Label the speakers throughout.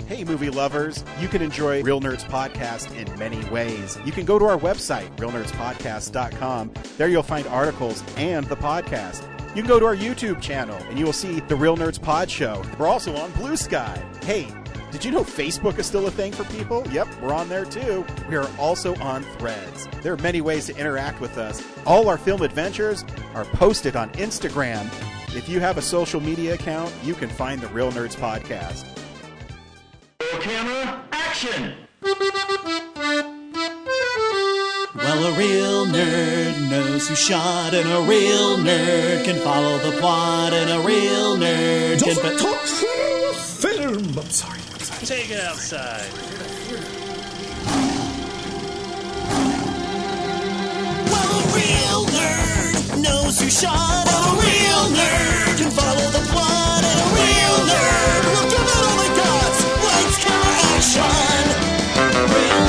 Speaker 1: Hey, movie lovers. You can enjoy Real Nerds Podcast in many ways. You can go to our website, realnerdspodcast.com. There you'll find articles and the podcast. You can go to our YouTube channel, and you will see the Real Nerds Pod Show. We're also on Blue Sky. Hey, did you know Facebook is still a thing for people? Yep, we're on there too. We are also on Threads. There are many ways to interact with us. All our film adventures are posted on Instagram. If you have a social media account, you can find the Real Nerds Podcast.
Speaker 2: Camera, action!
Speaker 3: Well, a real nerd knows who shot, and a real nerd can follow the plot, and a real nerd
Speaker 4: Just
Speaker 3: can...
Speaker 4: talk film! I'm sorry.
Speaker 5: Take it outside.
Speaker 3: Well, a real nerd knows who shot, and a real nerd can follow the plot, and a real nerd will give it all they got. Lights, camera, action! Real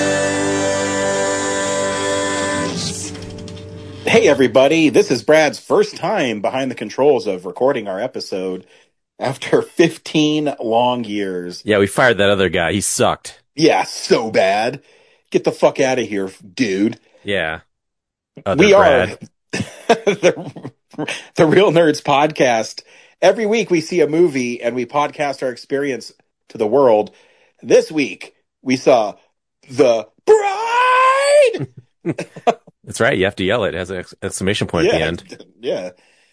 Speaker 3: nerds!
Speaker 1: Hey, everybody. This is Brad's first time behind the controls of recording our episode after 15 long years.
Speaker 5: Yeah, we fired that other guy. He sucked.
Speaker 1: Yeah, so bad. Get the fuck out of here, dude.
Speaker 5: Yeah.
Speaker 1: We
Speaker 5: Brad.
Speaker 1: are the Real Nerds Podcast. Every week we see a movie and we podcast our experience to the world. This week we saw The Bride!
Speaker 5: That's right. You have to yell it. It has an exclamation point at the end.
Speaker 1: Yeah.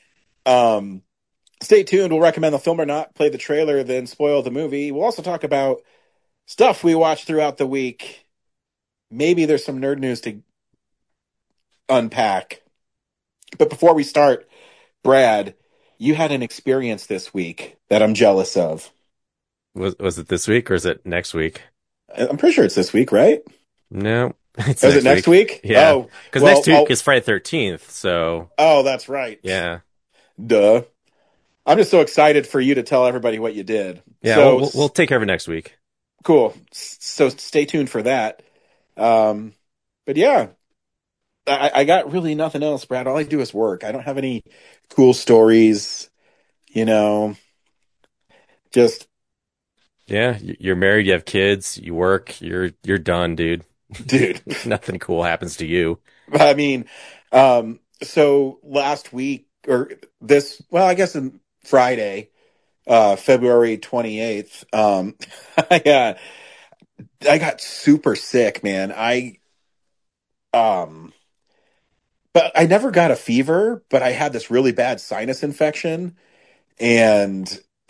Speaker 1: Stay tuned. We'll recommend the film or not, play the trailer, then spoil the movie. We'll also talk about stuff we watched throughout the week. Maybe there's some nerd news to unpack. But before we start, Brad, you had an experience this week that I'm jealous of.
Speaker 5: Was it this week or is it next week?
Speaker 1: I'm pretty sure it's this week, right?
Speaker 5: No.
Speaker 1: Is it next week?
Speaker 5: Yeah.
Speaker 1: Oh,
Speaker 5: because
Speaker 1: well,
Speaker 5: next week is Friday 13th. So.
Speaker 1: Oh, that's right.
Speaker 5: Yeah.
Speaker 1: Duh. I'm just so excited for you to tell everybody what you did.
Speaker 5: Yeah,
Speaker 1: so,
Speaker 5: we'll take care of it next week.
Speaker 1: Cool. So stay tuned for that. But yeah, I got really nothing else, Brad. All I do is work. I don't have any cool stories, just.
Speaker 5: Yeah, you're married, you have kids, you work, you're done, dude.
Speaker 1: Dude.
Speaker 5: Nothing cool happens to you.
Speaker 1: I mean, so last week I guess on Friday, February 28th, I got super sick, man. But I never got a fever, but I had this really bad sinus infection, and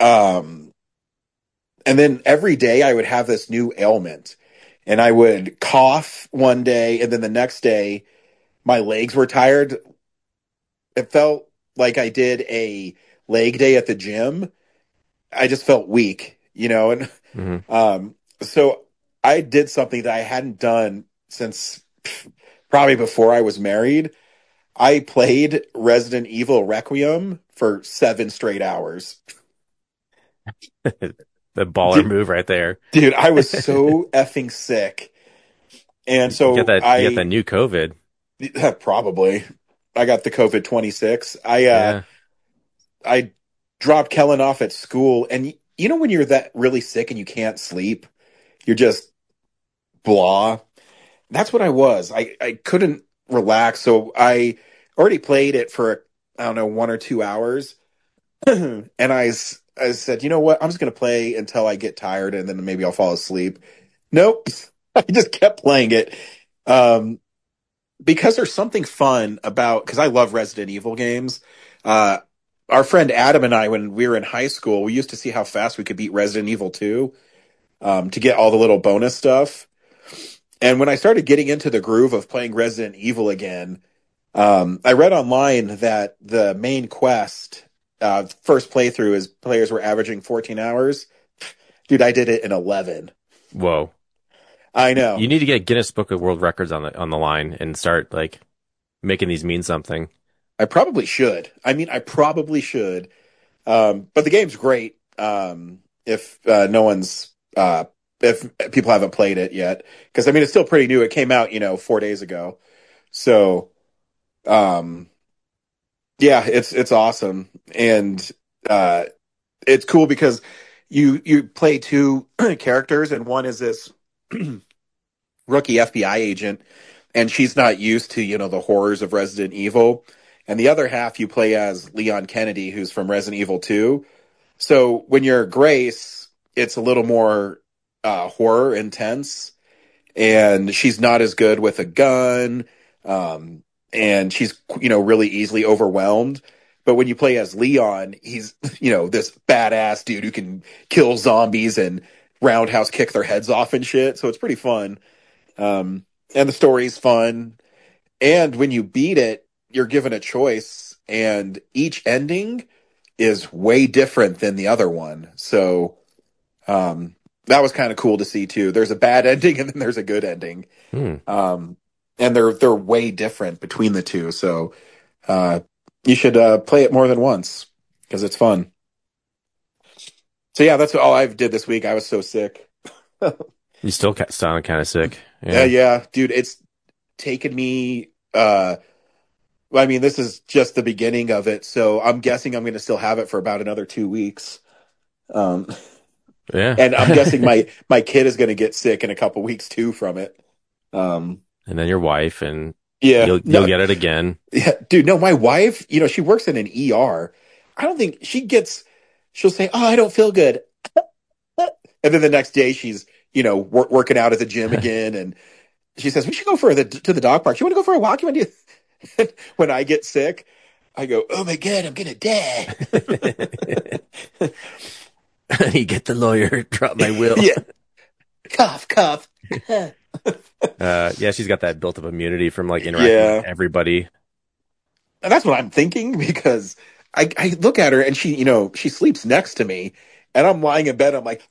Speaker 1: then every day I would have this new ailment, and I would cough one day, and then the next day my legs were tired. It felt like I did a leg day at the gym. I just felt weak, and so I did something that I hadn't done since probably before I was married. I played Resident Evil Requiem for 7 straight hours.
Speaker 5: The baller move right there.
Speaker 1: Dude, I was so effing sick. And so
Speaker 5: you get that new COVID.
Speaker 1: Probably. I got the COVID 26. I dropped Kellen off at school, and when you're that really sick and you can't sleep, you're just blah. That's what I was. I couldn't relax, so I already played it for 1 or 2 hours, and I said, you know what? I'm just going to play until I get tired, and then maybe I'll fall asleep. Nope. I just kept playing it. Because there's something fun about, because I love Resident Evil games. Our friend Adam and I, when we were in high school, we used to see how fast we could beat Resident Evil 2 to get all the little bonus stuff. And when I started getting into the groove of playing Resident Evil again, I read online that the main quest, first playthrough, is players were averaging 14 hours. Dude, I did it in 11.
Speaker 5: Whoa.
Speaker 1: I know.
Speaker 5: You need to get Guinness Book of World Records on the line and start making these mean something.
Speaker 1: I probably should. But the game's great. If people haven't played it yet, because it's still pretty new. It came out 4 days ago. So yeah, it's awesome. And it's cool because you play two characters, and one is this rookie FBI agent, and she's not used to, the horrors of Resident Evil. And the other half you play as Leon Kennedy, who's from Resident Evil 2. So when you're Grace, it's a little more horror intense, and she's not as good with a gun, and she's, really easily overwhelmed. But when you play as Leon, he's, this badass dude who can kill zombies and roundhouse kick their heads off and shit. So it's pretty fun. And the story's fun. And when you beat it, you're given a choice, and each ending is way different than the other one. So that was kind of cool to see too. There's a bad ending and then there's a good ending. And they're way different between the two. So you should play it more than once because it's fun. So yeah, that's all I did this week. I was so sick.
Speaker 5: You still sound kind of sick.
Speaker 1: Yeah, dude, it's taken me. This is just the beginning of it, so I'm guessing I'm going to still have it for about another 2 weeks. And I'm guessing my kid is going to get sick in a couple weeks too from it.
Speaker 5: And then your wife, and
Speaker 1: you'll
Speaker 5: get it again.
Speaker 1: Yeah, dude. No, my wife, she works in an ER. I don't think she'll say, "Oh, I don't feel good," and then the next day she's working out at the gym again, and she says, "We should go to the dog park. You want to go for a walk? You want to do?" When I get sick, I go, "Oh my God, I'm gonna die."
Speaker 5: You get the lawyer, drop my will.
Speaker 1: Yeah. Cough.
Speaker 5: She's got that built up immunity from interacting with everybody.
Speaker 1: And that's what I'm thinking, because I look at her and she sleeps next to me, and I'm lying in bed. I'm like,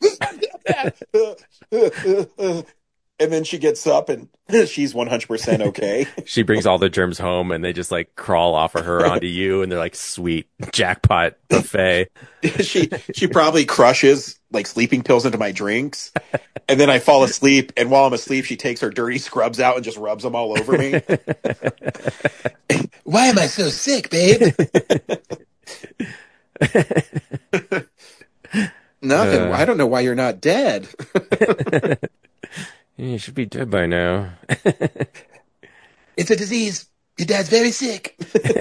Speaker 1: and then she gets up and she's 100% okay.
Speaker 5: She brings all the germs home, and they just crawl off of her onto you, and they're like, sweet jackpot buffet.
Speaker 1: She probably crushes sleeping pills into my drinks, and then I fall asleep, and while I'm asleep, she takes her dirty scrubs out and just rubs them all over me. Why am I so sick, babe? Nothing. I don't know why you're not dead.
Speaker 5: You should be dead by now.
Speaker 1: It's a disease. Your dad's very sick.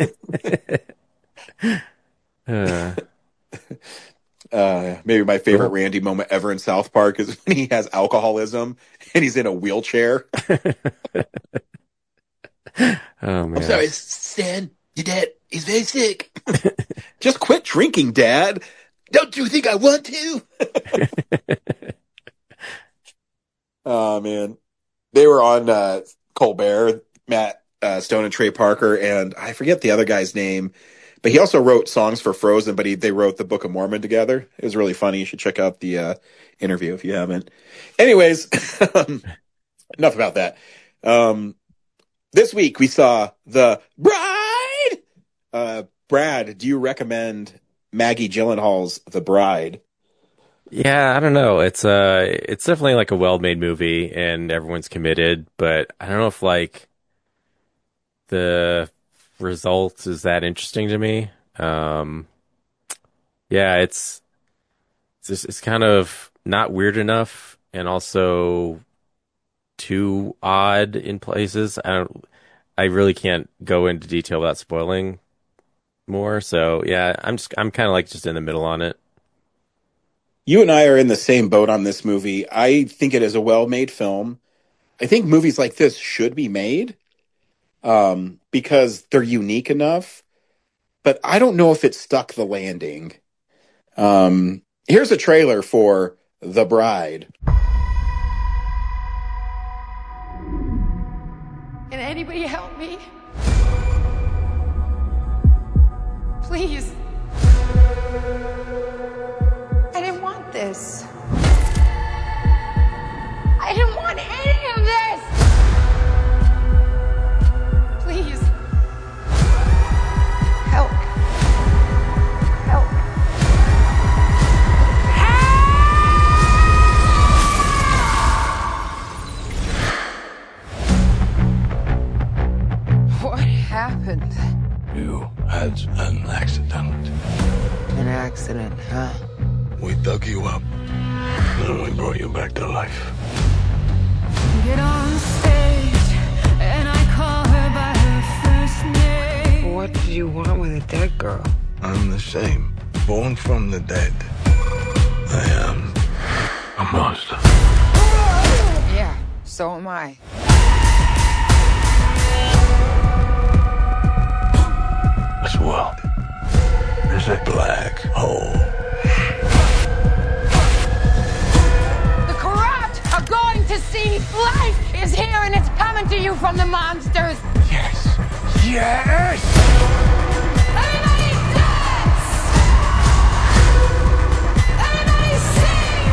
Speaker 1: Maybe my favorite Randy moment ever in South Park is when he has alcoholism and he's in a wheelchair.
Speaker 5: Oh, man.
Speaker 1: I'm sorry, Stan. Your dad, he's very sick. Just quit drinking, Dad. Don't you think I want to? Oh, man. They were on Colbert, Matt Stone and Trey Parker, and I forget the other guy's name, but he also wrote songs for Frozen, but they wrote the Book of Mormon together. It was really funny. You should check out the interview if you haven't. Anyways, enough about that. This week we saw The Bride! Brad, do you recommend Maggie Gyllenhaal's The Bride?
Speaker 5: Yeah, I don't know. It's definitely a well-made movie, and everyone's committed, but I don't know if the result is that interesting to me. It's kind of not weird enough, and also too odd in places. I really can't go into detail without spoiling more. So yeah, I'm kind of just in the middle on it.
Speaker 1: You and I are in the same boat on this movie. I think it is a well-made film. I think movies like this should be made because they're unique enough. But I don't know if it stuck the landing. Here's a trailer for The Bride.
Speaker 2: Can anybody help me? Please. I didn't want this. I didn't want any of this. Please. Help. Help. What happened?
Speaker 4: You had an accident.
Speaker 2: An accident, huh?
Speaker 4: We dug you up, and we brought you back to life.
Speaker 6: Get on stage, and I call her by her first name.
Speaker 2: What do you want with a dead girl?
Speaker 4: I'm the same. Born from the dead. I am a monster.
Speaker 2: Yeah, so am I.
Speaker 4: This world is a black hole.
Speaker 2: The corrupt are going to see life is here and it's coming to you from the monsters.
Speaker 4: Yes! Yes!
Speaker 2: Everybody dance! Everybody sing!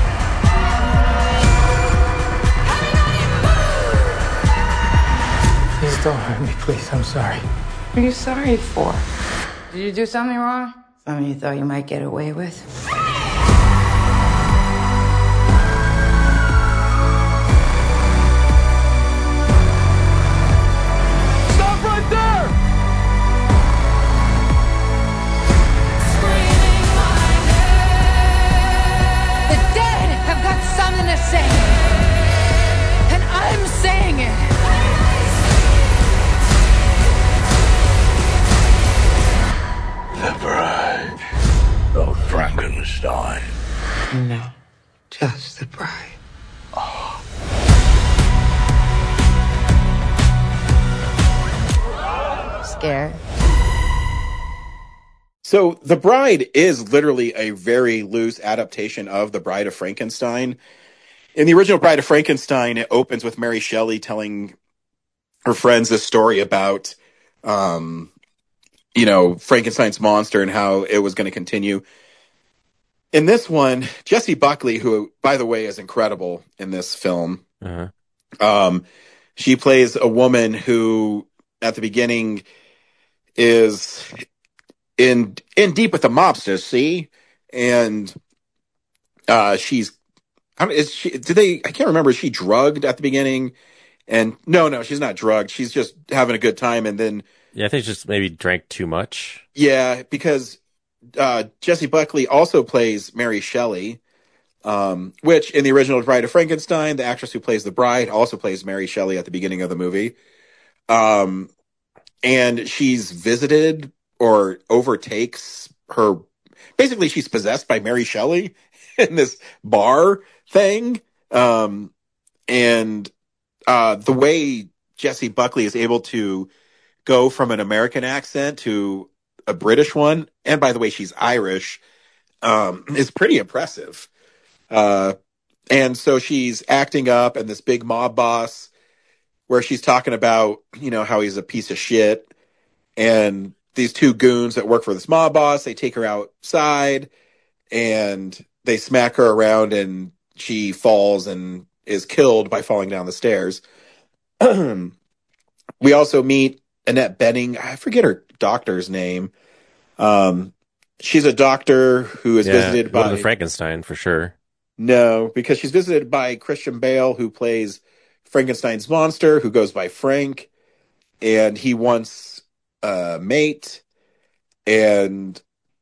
Speaker 2: Everybody move!
Speaker 7: Please don't hurt me, please. I'm sorry.
Speaker 2: What are you sorry for? Did you do something wrong? Something you thought you might get away with?
Speaker 4: Stop right there!
Speaker 2: The dead have got something to say. And I'm saying it.
Speaker 4: The bride of Frankenstein.
Speaker 2: No, just the bride. Scared?
Speaker 1: So, The Bride is literally a very loose adaptation of The Bride of Frankenstein. In the original Bride of Frankenstein, it opens with Mary Shelley telling her friends this story about, Frankenstein's monster and how it was going to continue. In this one, Jessie Buckley, who, by the way, is incredible in this film, she plays a woman who, at the beginning, is in deep with the mobsters, see? And she's, I can't remember, is she drugged at the beginning? And no, she's not drugged. She's just having a good time. And then,
Speaker 5: Yeah, I think she just maybe drank too much.
Speaker 1: yeah, because Jessie Buckley also plays Mary Shelley, which in the original Bride of Frankenstein, the actress who plays the bride also plays Mary Shelley at the beginning of the movie. And she's visited or overtakes her. Basically, she's possessed by Mary Shelley in this bar thing. And the way Jessie Buckley is able to go from an American accent to a British one, and by the way, she's Irish, is pretty impressive. And so she's acting up, and this big mob boss, where she's talking about, how he's a piece of shit. And these two goons that work for this mob boss, they take her outside and they smack her around and she falls and is killed by falling down the stairs. We also meet Annette Bening. I forget her doctor's name. She's a doctor who is visited by
Speaker 5: the Frankenstein for sure.
Speaker 1: No, because she's visited by Christian Bale, who plays Frankenstein's monster, who goes by Frank, and he wants a mate, and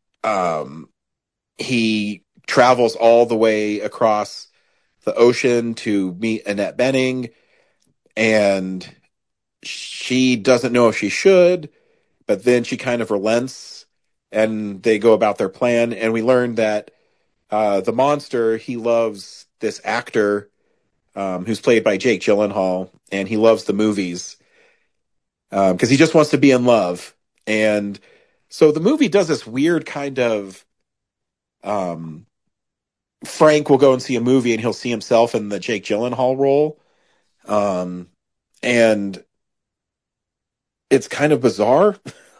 Speaker 1: he travels all the way across the ocean to meet Annette Bening, and she doesn't know if she should, but then she kind of relents, and they go about their plan, and we learn that the monster, he loves this actor who's played by Jake Gyllenhaal, and he loves the movies because he just wants to be in love. And so the movie does this weird kind of Frank will go and see a movie and he'll see himself in the Jake Gyllenhaal role. And it's kind of bizarre.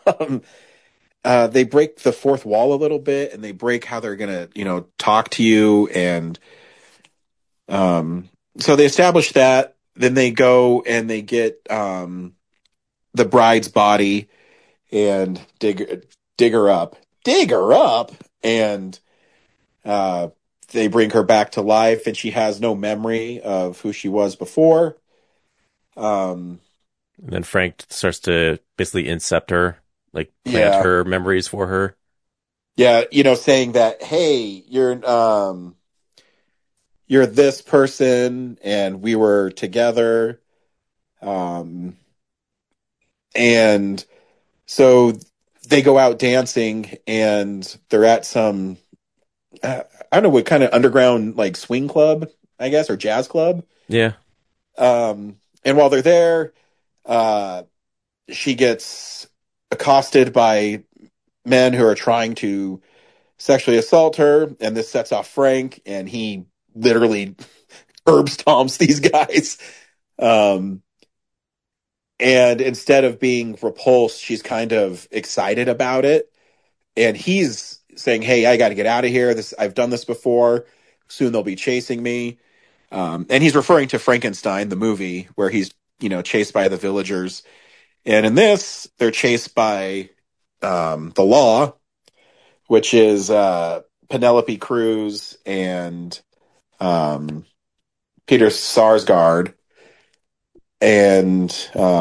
Speaker 1: They break the fourth wall a little bit, and they break how they're going to, talk to you. And so they establish that. Then they go and they get the bride's body and dig her up. Dig her up! And they bring her back to life, and she has no memory of who she was before.
Speaker 5: And then Frank starts to basically incept her, like plant her memories for her.
Speaker 1: Yeah, saying that, hey, you're this person and we were together. Um, and so they go out dancing and they're at some, I don't know what kind of underground like swing club, I guess, or jazz club.
Speaker 5: Yeah.
Speaker 1: And while they're there, uh, she gets accosted by men who are trying to sexually assault her, and this sets off Frank, and he literally herb stomps these guys. Um, and instead of being repulsed, she's kind of excited about it. And he's saying, "Hey, I got to get out of here. I've done this before. Soon they'll be chasing me." And he's referring to Frankenstein, the movie, where he's chased by the villagers. And in this, they're chased by the law, which is Penelope Cruz and Peter Sarsgaard. And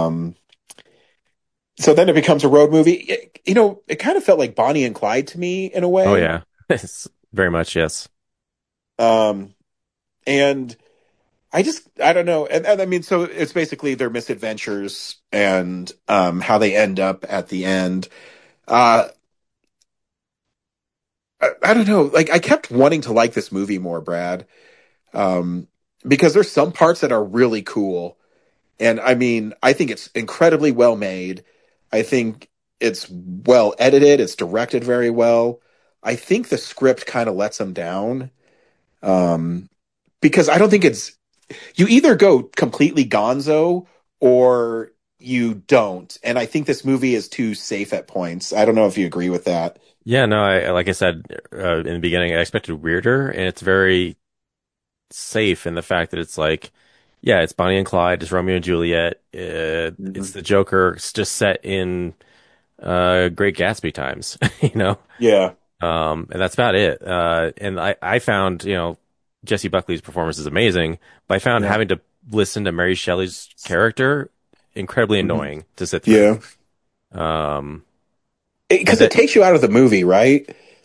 Speaker 1: so then it becomes a road movie. It kind of felt like Bonnie and Clyde to me in a way.
Speaker 5: Oh yeah. Very much, yes.
Speaker 1: And I don't know. And I mean, so it's basically their misadventures and how they end up at the end. I don't know. Like, I kept wanting to like this movie more, Brad, because there's some parts that are really cool. And I mean, I think it's incredibly well made. I think it's well edited. It's directed very well. I think the script kind of lets them down. Because I don't think you either go completely gonzo or you don't. And I think this movie is too safe at points. I don't know if you agree with that.
Speaker 5: Yeah, no, like I said in the beginning, I expected weirder, and it's very safe in the fact that it's like, yeah, it's Bonnie and Clyde, it's Romeo and Juliet, it's the Joker, it's just set in Great Gatsby times, you know?
Speaker 1: Yeah.
Speaker 5: And that's about it. And I found, Jesse Buckley's performance is amazing, but I found having to listen to Mary Shelley's character incredibly annoying to sit through.
Speaker 1: Yeah. Because it takes you out of the movie, right?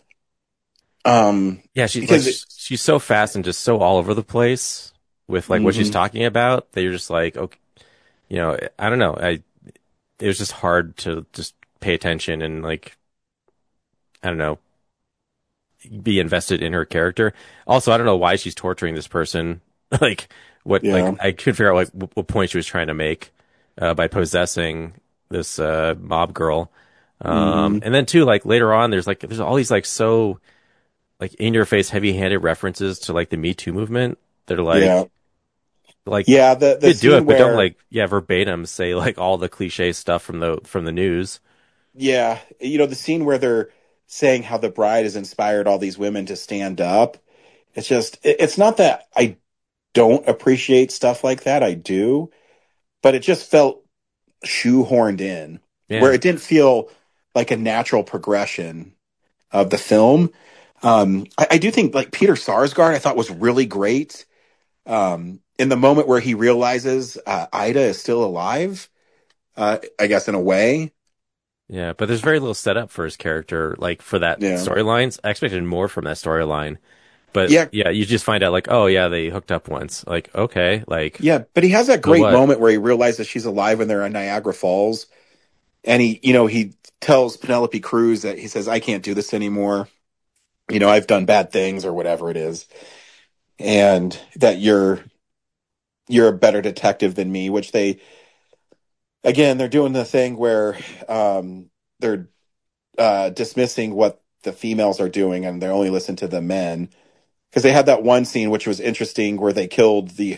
Speaker 5: Yeah, she's so fast and just so all over the place with like what she's talking about that you're just like, okay, I don't know. It was just hard to just pay attention and like, I don't know, be invested in her character. Also, I don't know why she's torturing this person. Like like I couldn't figure out like what point she was trying to make by possessing this mob girl. And then too, like later on, there's all these like so like in your face, heavy handed references to like the Me Too movement. That are like
Speaker 1: the
Speaker 5: do it, but don't
Speaker 1: where,
Speaker 5: verbatim say like all the cliche stuff from the news.
Speaker 1: Yeah, the scene where they're saying how the bride has inspired all these women to stand up. It's just, it's not that I don't appreciate stuff like that. I do, but it just felt shoehorned in where it didn't feel like a natural progression of the film. I do think like Peter Sarsgaard, I thought was really great. In the moment where he realizes Ida is still alive, I guess in a way.
Speaker 5: Yeah, but there's very little setup for his character, like for that storylines. I expected more from that storyline. But yeah, you just find out like, oh yeah, they hooked up once. Like, okay, like
Speaker 1: yeah, but he has that great moment where he realizes she's alive when they're in Niagara Falls. And he tells Penelope Cruz that he says, "I can't do this anymore. I've done bad things," or whatever it is. And that you're a better detective than me, which they're doing the thing where they're dismissing what the females are doing and they only listen to the men. Because they had that one scene which was interesting where they killed the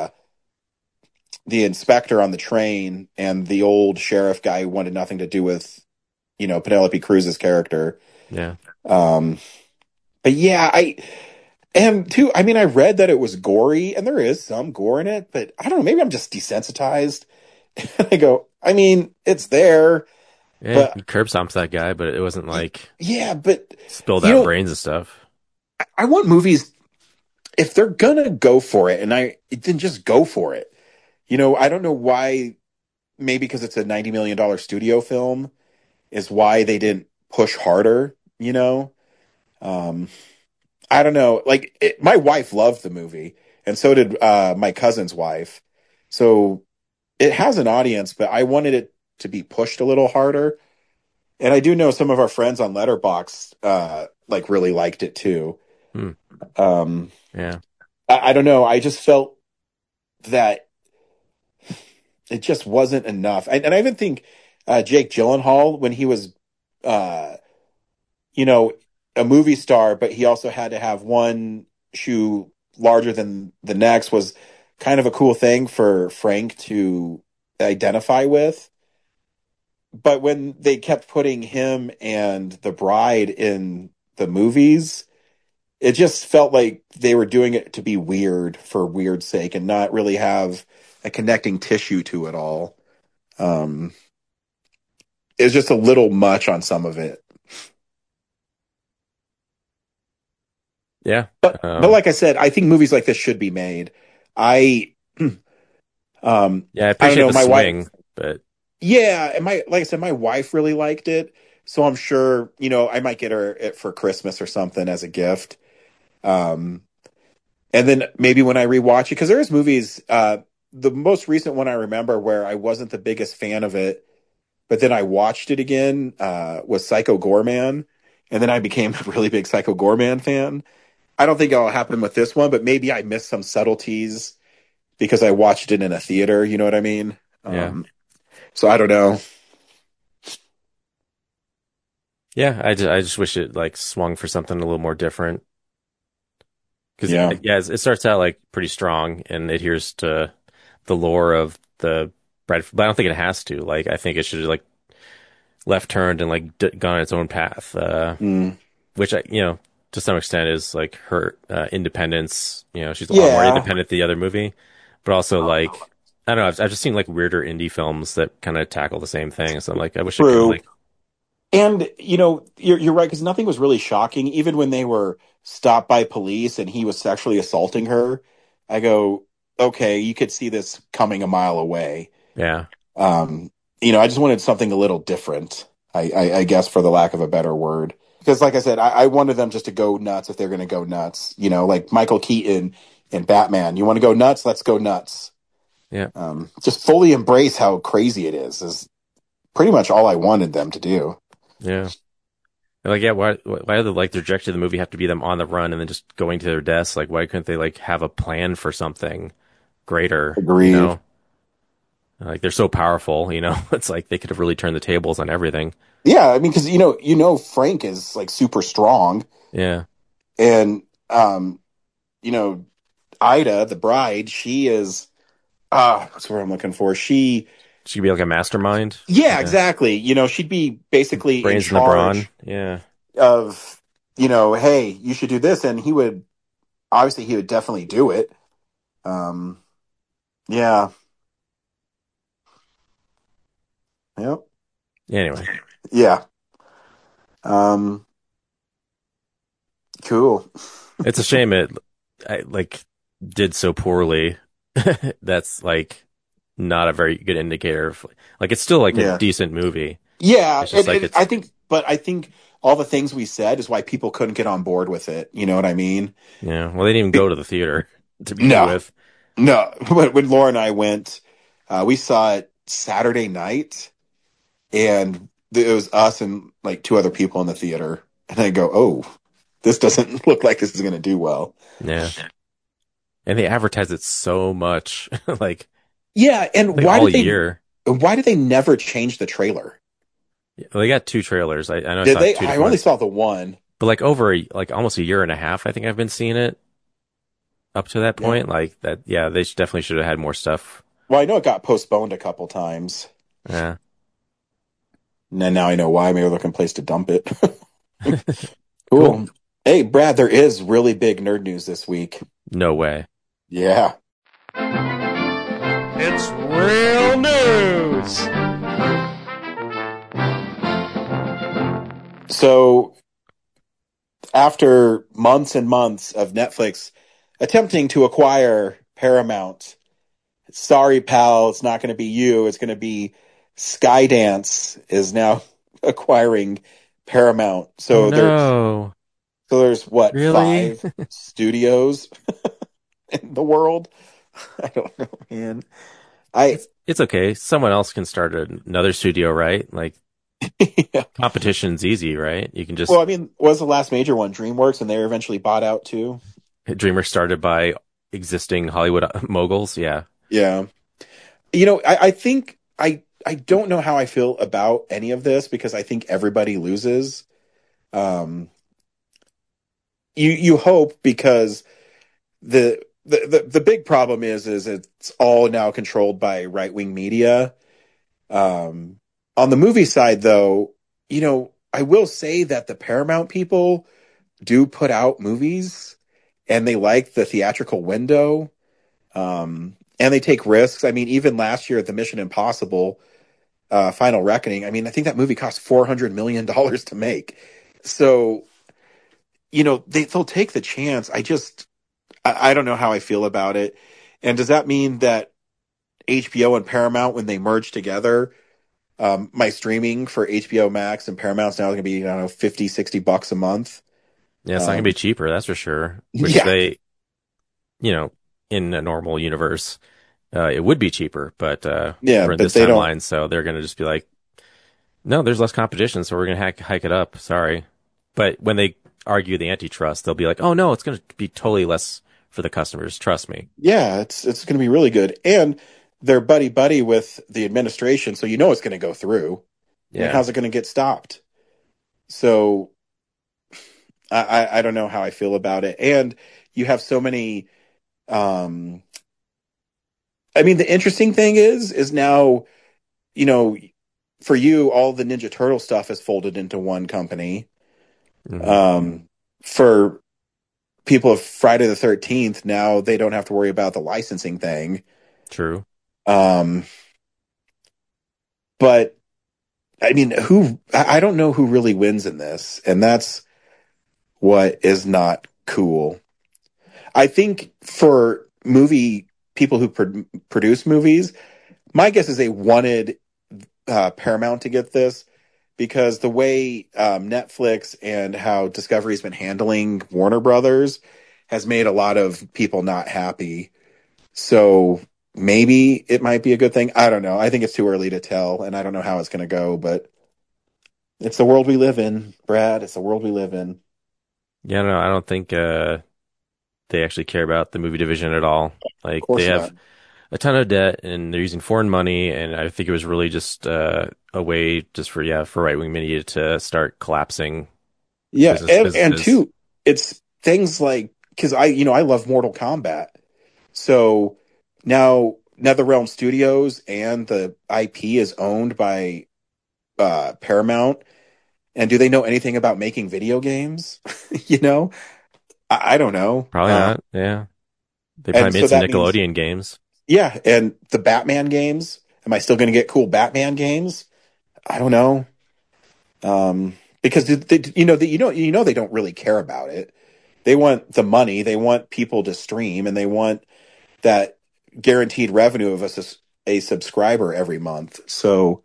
Speaker 1: inspector on the train and the old sheriff guy who wanted nothing to do with, Penelope Cruz's character.
Speaker 5: Yeah.
Speaker 1: But yeah, I read that it was gory and there is some gore in it, but I don't know, maybe I'm just desensitized. I go, I mean, it's there.
Speaker 5: Yeah, he curb stomps that guy, but it wasn't like
Speaker 1: but
Speaker 5: spilled out brains and stuff.
Speaker 1: I want movies, if they're gonna go for it, then just go for it. I don't know why, maybe because it's a $90 million studio film is why they didn't push harder, I don't know. Like, my wife loved the movie, and so did my cousin's wife. So it has an audience, but I wanted it to be pushed a little harder. And I do know some of our friends on Letterboxd like really liked it too.
Speaker 5: Hmm.
Speaker 1: Um,
Speaker 5: Yeah.
Speaker 1: I don't know. I just felt that it just wasn't enough. And I even think Jake Gyllenhaal, when he was, uh, you know, a movie star, but he also had to have one shoe larger than the next, was kind of a cool thing for Frank to identify with. But when they kept putting him and the bride in the movies, it just felt like they were doing it to be weird for weird's sake and not really have a connecting tissue to it all. Um, it was just a little much on some of it.
Speaker 5: Yeah.
Speaker 1: But like I said, I think movies like this should be made. I
Speaker 5: yeah, I
Speaker 1: I don't
Speaker 5: appreciate
Speaker 1: know,
Speaker 5: the
Speaker 1: my
Speaker 5: swing,
Speaker 1: wife.
Speaker 5: but
Speaker 1: Yeah, and like I said, my wife really liked it, so I'm sure, I might get her it for Christmas or something as a gift. Um, and then maybe when I rewatch it, because there's movies, the most recent one I remember where I wasn't the biggest fan of it, but then I watched it again, was Psycho Gorman, and then I became a really big Psycho Gorman fan. I don't think it'll happen with this one, but maybe I missed some subtleties because I watched it in a theater. You know what I mean?
Speaker 5: yeah.
Speaker 1: So I don't know.
Speaker 5: Yeah, I just wish it like swung for something a little more different. Because
Speaker 1: Yeah.
Speaker 5: it starts out like pretty strong and adheres to the lore of the bread, but I don't think it has to. Like, I think it should have like left turned and like gone its own path.
Speaker 1: Mm.
Speaker 5: Which to some extent is like her independence. She's a lot more
Speaker 1: Yeah.
Speaker 5: independent than the other movie, but also like I don't know. I've just seen like weirder indie films that kind of tackle the same thing. So I'm like, I wish it could
Speaker 1: True.
Speaker 5: like
Speaker 1: And you're right, because nothing was really shocking. Even when they were stopped by police and he was sexually assaulting her, I go, okay, you could see this coming a mile away.
Speaker 5: yeah.
Speaker 1: I just wanted something a little different. I guess, for the lack of a better word, because like I said, I wanted them just to go nuts if they're going to go nuts. Like Michael Keaton in Batman. You want to go nuts? Let's go nuts.
Speaker 5: Yeah.
Speaker 1: Just fully embrace how crazy it is pretty much all I wanted them to do.
Speaker 5: Yeah. Like, yeah, why do the trajectory of the movie have to be them on the run and then just going to their deaths? Like, why couldn't they like have a plan for something greater?
Speaker 1: Agreed.
Speaker 5: Like they're so powerful, it's like they could have really turned the tables on everything.
Speaker 1: Yeah, I mean, because Frank is like super strong,
Speaker 5: Yeah.
Speaker 1: and Ida, the bride, she is. That's what I'm looking for.
Speaker 5: She could be like a mastermind.
Speaker 1: Yeah, exactly. She'd be basically
Speaker 5: brains
Speaker 1: in
Speaker 5: in the
Speaker 1: charge
Speaker 5: brawn. Yeah.
Speaker 1: of, hey, you should do this, and he would definitely do it. Yeah. Yep.
Speaker 5: Anyway.
Speaker 1: Yeah. Cool.
Speaker 5: It's a shame it did so poorly. That's like not a very good indicator of like it's still like a decent movie.
Speaker 1: Yeah,
Speaker 5: It's just
Speaker 1: I think all the things we said is why people couldn't get on board with it. You know what I mean?
Speaker 5: Yeah. Well, they didn't even go to the theater to begin with.
Speaker 1: No. When Laura and I went, we saw it Saturday night, and it was us and like two other people in the theater. And I go, oh, this doesn't look like this is going to do well.
Speaker 5: Yeah. And they advertise it so much, like
Speaker 1: and
Speaker 5: like
Speaker 1: why did they never change the trailer?
Speaker 5: Well, they got two trailers. I know.
Speaker 1: Did they? I only saw the one.
Speaker 5: But like over almost a year and a half, I think I've been seeing it up to that point. Yeah. Like that. Yeah, they definitely should have had more stuff.
Speaker 1: Well, I know it got postponed a couple times.
Speaker 5: Yeah.
Speaker 1: And now I know why. Maybe they're looking place to dump it. Cool. Hey, Brad, there is really big nerd news this week.
Speaker 5: No way.
Speaker 1: Yeah.
Speaker 8: It's real news.
Speaker 1: So, after months and months of Netflix attempting to acquire Paramount, sorry, pal, it's not going to be you. It's going to be Skydance is now acquiring Paramount. So
Speaker 5: no.
Speaker 1: So there's what,
Speaker 5: Really?
Speaker 1: 5 studios in the world? I don't know, man.
Speaker 5: It's okay. Someone else can start another studio, right? Like
Speaker 1: Yeah.
Speaker 5: competition's easy, right? You can just
Speaker 1: Well, I mean, what was the last major one? DreamWorks, and they were eventually bought out too.
Speaker 5: Dreamer started by existing Hollywood moguls. Yeah.
Speaker 1: Yeah. I think I don't know how I feel about any of this because I think everybody loses. Um, you hope because the big problem is it's all now controlled by right-wing media. On the movie side, though, I will say that the Paramount people do put out movies and they like the theatrical window. And they take risks. I mean, even last year at the Mission Impossible Final Reckoning, I mean, I think that movie cost $400 million to make. So, they'll take the chance. I don't know how I feel about it. And does that mean that HBO and Paramount, when they merge together, my streaming for HBO Max and Paramount's now going to be, I don't know, $50-$60 a month?
Speaker 5: Yeah, it's not gonna be cheaper, that's for sure. Which
Speaker 1: Yeah.
Speaker 5: they, in a normal universe, it would be cheaper, but
Speaker 1: Yeah,
Speaker 5: we're in
Speaker 1: but
Speaker 5: this
Speaker 1: they don't.
Speaker 5: timeline, so they're gonna just be like, no, there's less competition, so we're gonna hike it up. Sorry, but when they argue the antitrust, they'll be like, oh no, it's gonna be totally less for the customers. Trust me.
Speaker 1: Yeah, it's going to be really good. And they're buddy with the administration, so it's going to go through. I mean,
Speaker 5: Yeah,
Speaker 1: how's it going to get stopped? So I don't know how I feel about it. And you have so many. I mean, the interesting thing is now, you know, for you, all the Ninja Turtle stuff is folded into one company.
Speaker 5: Mhm.
Speaker 1: For people of Friday the 13th, now they don't have to worry about the licensing thing.
Speaker 5: True.
Speaker 1: But I mean, I don't know who really wins in this, and that's what is not cool. I think for movie people who produce movies, my guess is they wanted Paramount to get this because the way Netflix and how Discovery's been handling Warner Brothers has made a lot of people not happy. So maybe it might be a good thing. I don't know. I think it's too early to tell, and I don't know how it's going to go, but it's the world we live in, Brad. It's the world we live in.
Speaker 5: Yeah, no, I don't think they actually care about the movie division at all. Like
Speaker 1: Of course
Speaker 5: they have
Speaker 1: not.
Speaker 5: a ton of debt and they're using foreign money, and I think it was really just a way just for right-wing media to start collapsing
Speaker 1: Yeah, and
Speaker 5: businesses.
Speaker 1: two, it's things like because I love Mortal Kombat, so now NetherRealm Studios and the IP is owned by Paramount. And do they know anything about making video games? you know, I don't know.
Speaker 5: Probably not. Yeah, they
Speaker 1: And
Speaker 5: probably
Speaker 1: so
Speaker 5: made some
Speaker 1: that means,
Speaker 5: Nickelodeon games.
Speaker 1: yeah, and the Batman games. Am I still going to get cool Batman games? I don't know. Because they don't really care about it. They want the money. They want people to stream, and they want that guaranteed revenue of a subscriber every month. So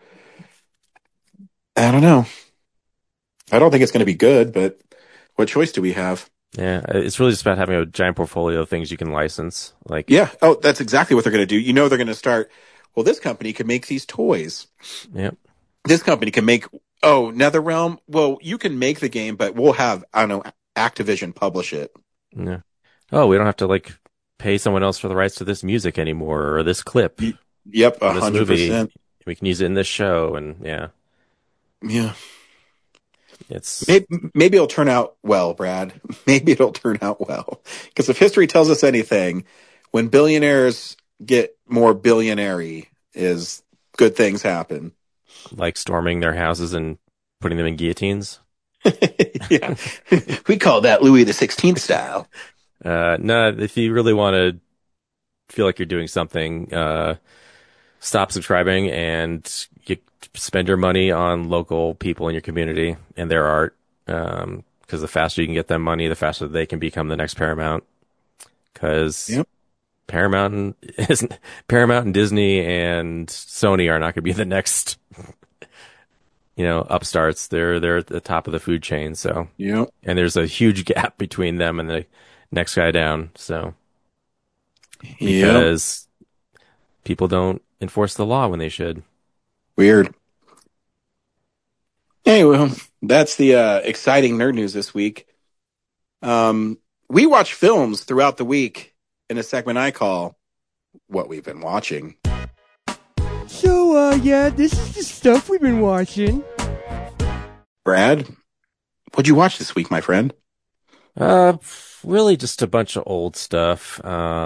Speaker 1: I don't know. I don't think it's going to be good, but what choice do we have?
Speaker 5: Yeah, it's really just about having a giant portfolio of things you can license. Like,
Speaker 1: Yeah. Oh, that's exactly what they're going to do. They're going to start. Well, this company can make these toys.
Speaker 5: yeah,
Speaker 1: This company can make. Oh, NetherRealm. Well, you can make the game, but we'll have, I don't know, Activision publish it.
Speaker 5: yeah. Oh, we don't have to like pay someone else for the rights to this music anymore or this clip
Speaker 1: Yep,
Speaker 5: or this movie.
Speaker 1: 100%.
Speaker 5: We can use it in this show, and yeah,
Speaker 1: Yeah.
Speaker 5: it's
Speaker 1: Maybe it'll turn out well, Brad. Maybe it'll turn out well. Because if history tells us anything, when billionaires get more billionaire-y, is good things happen.
Speaker 5: like storming their houses and putting them in guillotines.
Speaker 1: Yeah. We call that Louis the 16th style.
Speaker 5: No, if you really want to feel like you're doing something, stop subscribing and you spend your money on local people in your community and their art. Because the faster you can get them money, the faster they can become the next Paramount. Because
Speaker 1: Yep.
Speaker 5: Paramount and Disney and Sony are not going to be the next upstarts. They're at the top of the food chain. So,
Speaker 9: Yep.
Speaker 5: and there's a huge gap between them and the next guy down. So, because people don't enforce the law when they should.
Speaker 9: Weird. Anyway, that's the exciting nerd news this week. We watch films throughout the week in a segment I call What We've Been Watching.
Speaker 10: So, yeah, this is the stuff we've been watching.
Speaker 9: Brad, what'd you watch this week, my friend?
Speaker 5: Really just a bunch of old stuff.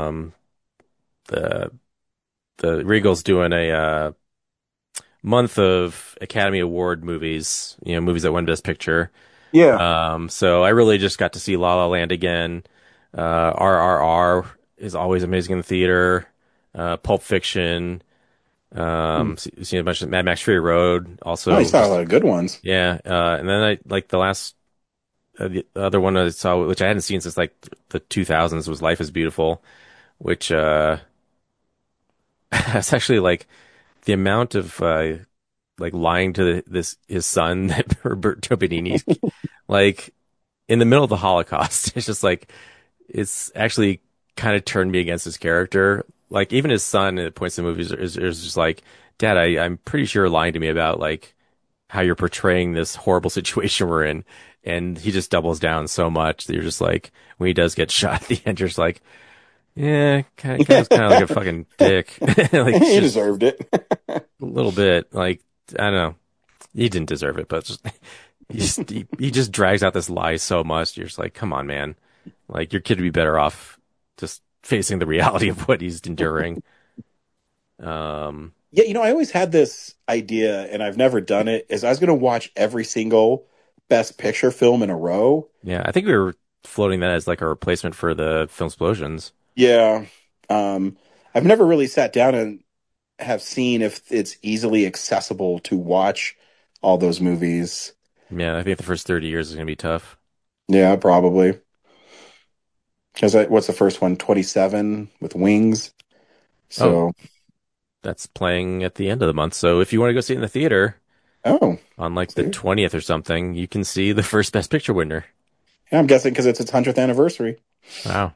Speaker 5: The Regal's doing a month of Academy Award movies, movies that won Best Picture.
Speaker 9: Yeah.
Speaker 5: So I really just got to see La La Land again. RRR is always amazing in the theater. Pulp Fiction. Seen a bunch of Mad Max Fury Road. Also,
Speaker 9: you saw a lot of good ones.
Speaker 5: Yeah. And then I like the last, the other one I saw, which I hadn't seen since like the 2000s, was Life is Beautiful, which, it's actually like the amount of, like lying to his son that Roberto Benigni, like in the middle of the Holocaust. It's just like, it's actually kind of turned me against his character. Like even his son at points in the movies is just like, Dad, I'm pretty sure you're lying to me about like how you're portraying this horrible situation we're in. And he just doubles down so much that you're just like, when he does get shot at the end, you're just like, yeah, kind of like a fucking dick. Like,
Speaker 9: he deserved it.
Speaker 5: A little bit. Like, I don't know. He didn't deserve it, but he just drags out this lie so much. You're just like, come on, man. Like, your kid would be better off just facing the reality of what he's enduring.
Speaker 9: Yeah, I always had this idea, and I've never done it, is I was going to watch every single Best Picture film in a row.
Speaker 5: Yeah, I think we were floating that as like a replacement for the Film Explosions.
Speaker 9: Yeah. I've never really sat down and have seen if it's easily accessible to watch all those movies.
Speaker 5: Yeah, I think the first 30 years is going to be tough.
Speaker 9: Yeah, probably. Because what's the first one? 27 with Wings. So
Speaker 5: that's playing at the end of the month. So if you want to go see it in the theater, on like the 20th or something, you can see the first Best Picture winner.
Speaker 9: Yeah, I'm guessing because it's its 100th anniversary.
Speaker 5: Wow.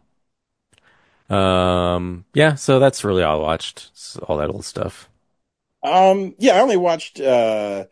Speaker 5: Yeah, so that's really all I watched. All that old stuff.
Speaker 9: Yeah, I only watched 2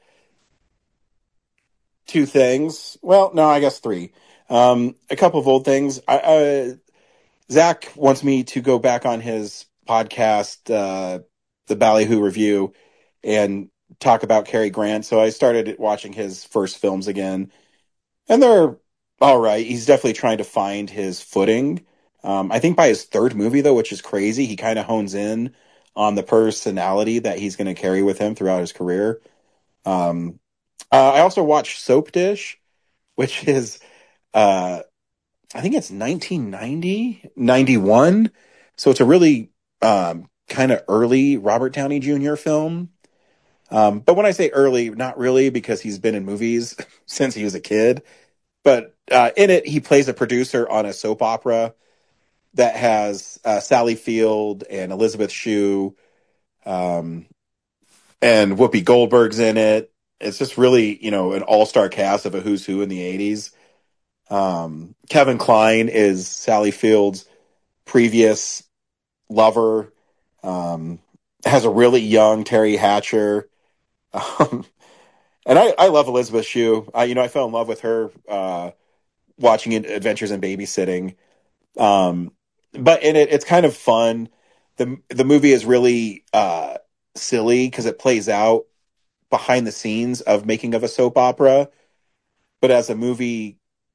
Speaker 9: things. Well, no, I guess 3. A couple of old things. Zach wants me to go back on his podcast, the Ballyhoo Review, and talk about Cary Grant. So I started watching his first films again, and they're all right. He's definitely trying to find his footing. I think by his third movie, though, which is crazy, he kind of hones in on the personality that he's going to carry with him throughout his career. I also watched Soap Dish, which is, I think it's 1990, 91. So it's a really kind of early Robert Downey Jr. film. But when I say early, not really, because he's been in movies since he was a kid. But in it, he plays a producer on a soap opera that has Sally Field and Elizabeth Shue, and Whoopi Goldberg's in it. It's just really, an all-star cast of a who's who in the 80s. Kevin Kline is Sally Field's previous lover. Has a really young Terry Hatcher. And I love Elizabeth Shue. I fell in love with her watching Adventures in Babysitting. But in it, it's kind of fun. The movie is really silly because it plays out behind the scenes of making of a soap opera. But as a movie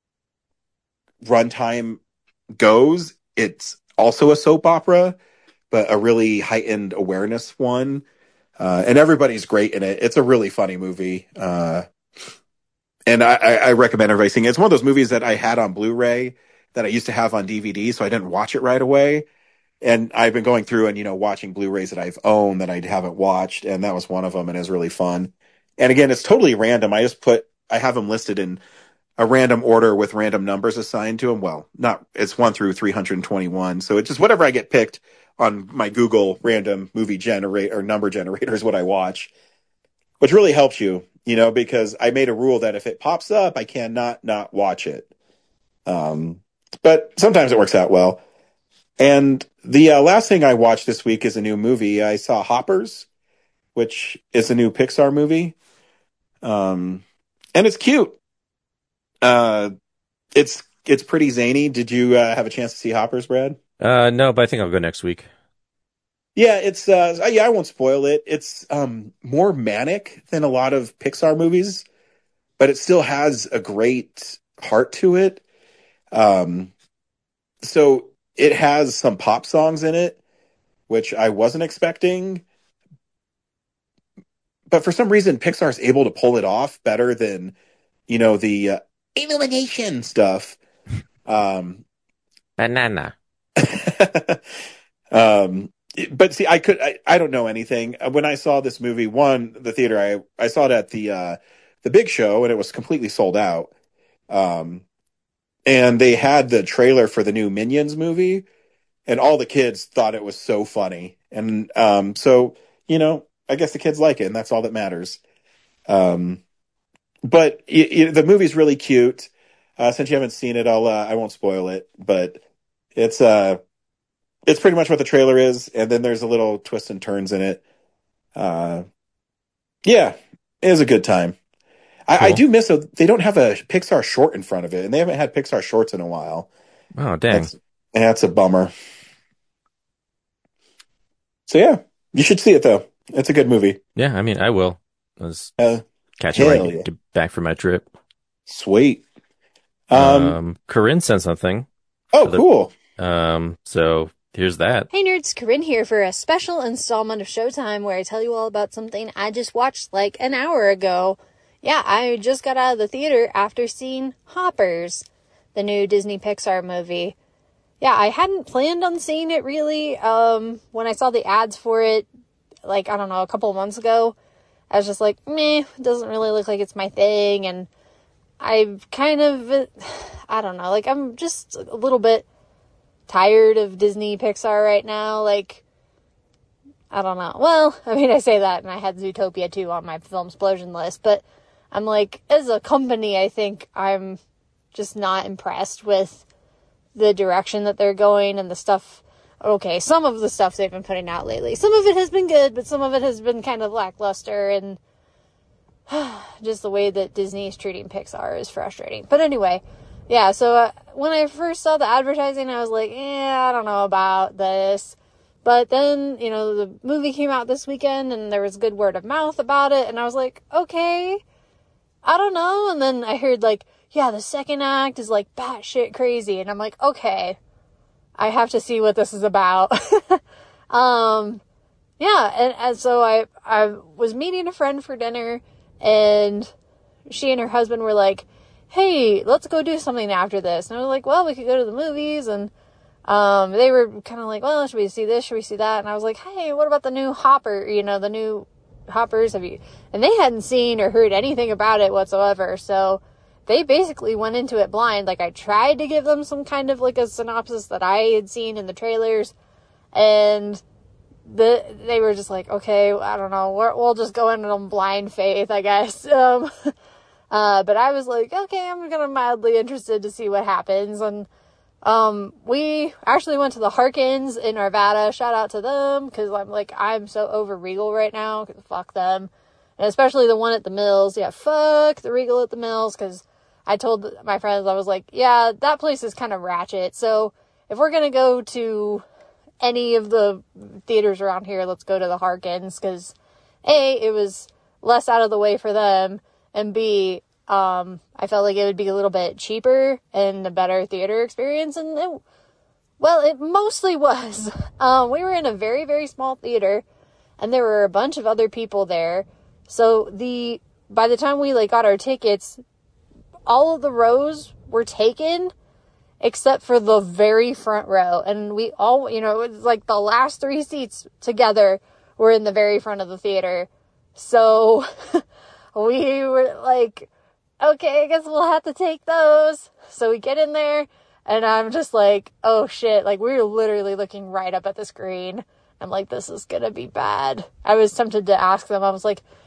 Speaker 9: runtime goes, it's also a soap opera, but a really heightened awareness one. And everybody's great in it. It's a really funny movie. And I recommend everybody seeing it. It's one of those movies that I had on Blu-ray that I used to have on DVD, so I didn't watch it right away. And I've been going through and, watching Blu-rays that I've owned that I haven't watched, and that was one of them, and it's really fun. And again, it's totally random. I have them listed in a random order with random numbers assigned to them. Well, it's 1 through 321. So it's just whatever I get picked on my Google random movie number generator is what I watch, which really helps you. because I made a rule that if it pops up, I cannot not watch it. But sometimes it works out well. And the last thing I watched this week is a new movie. I saw Hoppers, which is a new Pixar movie. And it's cute. It's pretty zany. Did you have a chance to see Hoppers, Brad?
Speaker 5: No, but I think I'll go next week.
Speaker 9: Yeah, it's I won't spoil it. It's more manic than a lot of Pixar movies, but it still has a great heart to it. So it has some pop songs in it, which I wasn't expecting. But for some reason, Pixar is able to pull it off better than, the Illumination stuff.
Speaker 5: Banana.
Speaker 9: But see, I don't know anything. When I saw this movie, the theater, I saw it at the Big Show, and it was completely sold out. And they had the trailer for the new Minions movie, and all the kids thought it was so funny. And so, I guess the kids like it, and that's all that matters. But the movie's really cute. Since you haven't seen it, I won't spoil it, but it's pretty much what the trailer is, and then there's a little twists and turns in it. Yeah, it was a good time. Cool. I do miss they don't have a Pixar short in front of it, and they haven't had Pixar shorts in a while.
Speaker 5: Oh, dang.
Speaker 9: That's a bummer. So yeah, you should see it though. It's a good movie.
Speaker 5: Yeah, I mean, I will. I was catching when I get back from my trip.
Speaker 9: Sweet.
Speaker 5: Corinne sent something.
Speaker 9: Oh, cool.
Speaker 5: So here's that.
Speaker 11: Hey nerds, Corinne here for a special installment of Showtime where I tell you all about something I just watched like an hour ago. Yeah, I just got out of the theater after seeing Hoppers, the new Disney Pixar movie. Yeah, I hadn't planned on seeing it really. When I saw the ads for it, a couple of months ago, I was just like, meh, it doesn't really look like it's my thing. And I've kind of, I'm just a little bit tired of Disney Pixar right now. I don't know. Well, I say that, and I had Zootopia 2 on my film explosion list, but I'm like, as a company, I think I'm just not impressed with the direction that they're going and the stuff. Okay, some of the stuff they've been putting out lately. Some of it has been good, but some of it has been kind of lackluster, and just the way that Disney is treating Pixar is frustrating. But anyway, yeah, so when I first saw the advertising, I was like, I don't know about this. But then, the movie came out this weekend, and there was good word of mouth about it, and I was like, okay, I don't know. And then I heard, the second act is, batshit crazy, and I'm like, okay, I have to see what this is about. Yeah, and so I was meeting a friend for dinner, and she and her husband were like, hey, let's go do something after this. And I was like, well, we could go to the movies. And they were kind of like, well, should we see this? Should we see that? And I was like, hey, what about the new the new Hoppers? And they hadn't seen or heard anything about it whatsoever. So they basically went into it blind. I tried to give them some kind of a synopsis that I had seen in the trailers. And they were just like, okay, I don't know. We'll just go in on blind faith, I guess. But I was like, okay, I'm gonna mildly interested to see what happens. And we actually went to the Harkins in Arvada. Shout out to them, because I'm so over Regal right now, because fuck them. And especially the one at the Mills. Yeah, fuck the Regal at the Mills, because I told my friends, I was like, yeah, that place is kind of ratchet. So if we're gonna go to any of the theaters around here, let's go to the Harkins, because A, it was less out of the way for them, and B, I felt like it would be a little bit cheaper and a better theater experience, and it mostly was. We were in a very, very small theater, and there were a bunch of other people there, so by the time we got our tickets, all of the rows were taken, except for the very front row. And we all, it was the last 3 seats together were in the very front of the theater. So we were like, okay, I guess we'll have to take those. So we get in there, and I'm just like, oh shit. We were literally looking right up at the screen. I'm like, this is gonna be bad. I was tempted to ask them. I was like,